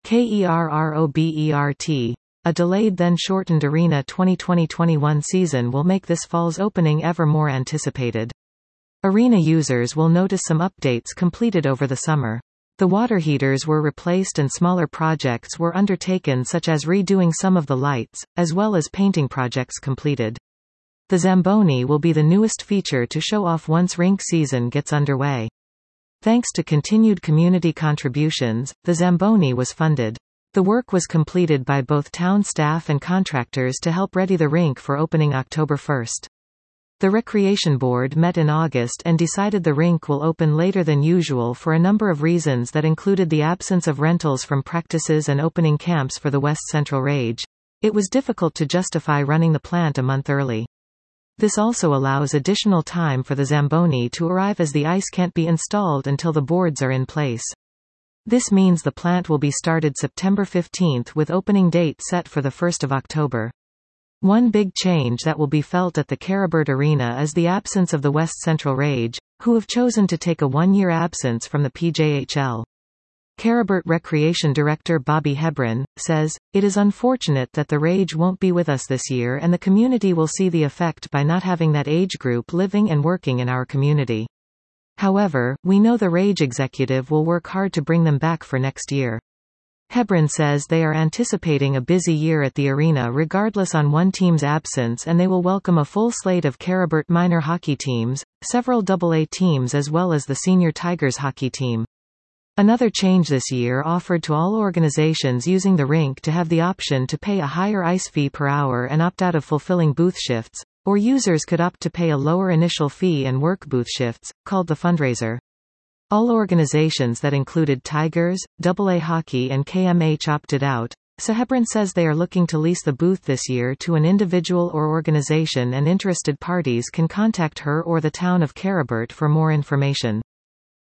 KERROBERT. A delayed then shortened Arena 2020-21 season will make this fall's opening ever more anticipated. Arena users will notice some updates completed over the summer. The water heaters were replaced and smaller projects were undertaken, such as redoing some of the lights, as well as painting projects completed. The Zamboni will be the newest feature to show off once rink season gets underway. Thanks to continued community contributions, the Zamboni was funded. The work was completed by both town staff and contractors to help ready the rink for opening October 1st. The Recreation Board met in August and decided the rink will open later than usual for a number of reasons that included the absence of rentals from practices and opening camps for the West Central Rage. It was difficult to justify running the plant a month early. This also allows additional time for the Zamboni to arrive, as the ice can't be installed until the boards are in place. This means the plant will be started September 15th with opening date set for the 1st of October. One big change that will be felt at the Kerabert Arena is the absence of the West Central Rage, who have chosen to take a one-year absence from the PJHL. Kerabert Recreation Director Bobby Hebron says, "It is unfortunate that the Rage won't be with us this year, and the community will see the effect by not having that age group living and working in our community. However, we know the Rage executive will work hard to bring them back for next year." Hebron says they are anticipating a busy year at the arena regardless on one team's absence, and they will welcome a full slate of Kerabert minor hockey teams, several AA teams, as well as the Senior Tigers hockey team. Another change this year offered to all organizations using the rink to have the option to pay a higher ice fee per hour and opt out of fulfilling booth shifts, or users could opt to pay a lower initial fee and work booth shifts, called the fundraiser. All organizations that included Tigers, AA Hockey and KMH opted out, so Hebron says they are looking to lease the booth this year to an individual or organization, and interested parties can contact her or the town of Kerabert for more information.